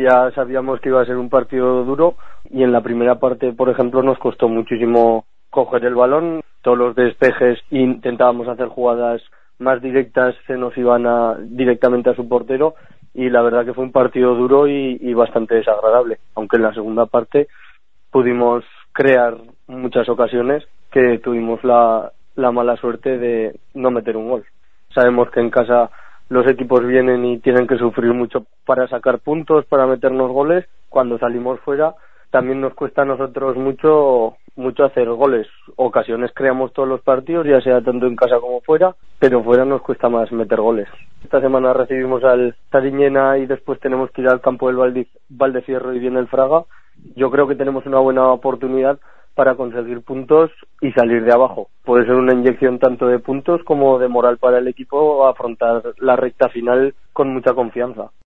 Ya sabíamos que iba a ser un partido duro y en la primera parte, por ejemplo, nos costó muchísimo coger el balón. Todos los despejes intentábamos hacer jugadas más directas, se nos iban directamente a su portero y la verdad que fue un partido duro y bastante desagradable. Aunque en la segunda parte pudimos crear muchas ocasiones que tuvimos la mala suerte de no meter un gol. Sabemos que en casa los equipos vienen y tienen que sufrir mucho para sacar puntos, para meternos goles. Cuando salimos fuera también nos cuesta a nosotros mucho hacer goles. Ocasiones creamos todos los partidos, ya sea tanto en casa como fuera, pero fuera nos cuesta más meter goles. Esta semana recibimos al Sariñena y después tenemos que ir al campo del Valdefierro y viene el Fraga. Yo creo que tenemos una buena oportunidad para conseguir puntos y salir de abajo. Puede ser una inyección tanto de puntos como de moral para el equipo a afrontar la recta final con mucha confianza.